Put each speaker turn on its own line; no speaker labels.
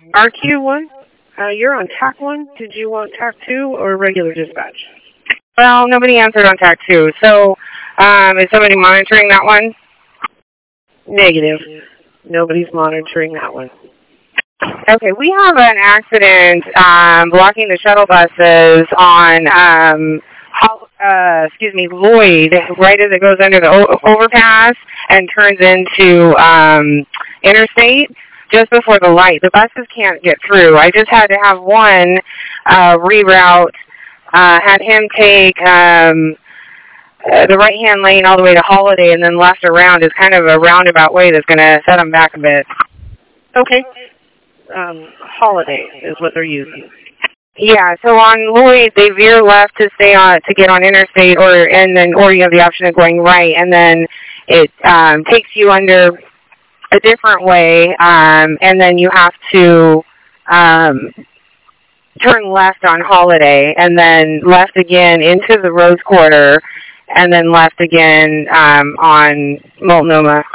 RQ1, you're on TAC 1. Did you want TAC 2 or regular dispatch?
Well, nobody answered on TAC 2. So, is somebody monitoring that one?
Negative. Nobody's monitoring that one.
Okay, we have an accident blocking the shuttle buses on, Lloyd, right as it goes under the overpass and turns into Interstate, just before the light. The buses can't get through. I just had to have one reroute, had him take the right-hand lane all the way to Holiday and then left around is kind of a roundabout way that's going to set him back a bit.
Okay. Holiday is what they're using.
Yeah, so on Lloyd, they veer left to stay on to get on Interstate, or you have the option of going right, and then it takes you under a different way, and then you have to turn left on Holiday, and then left again into the Rose Quarter, and then left again on Multnomah.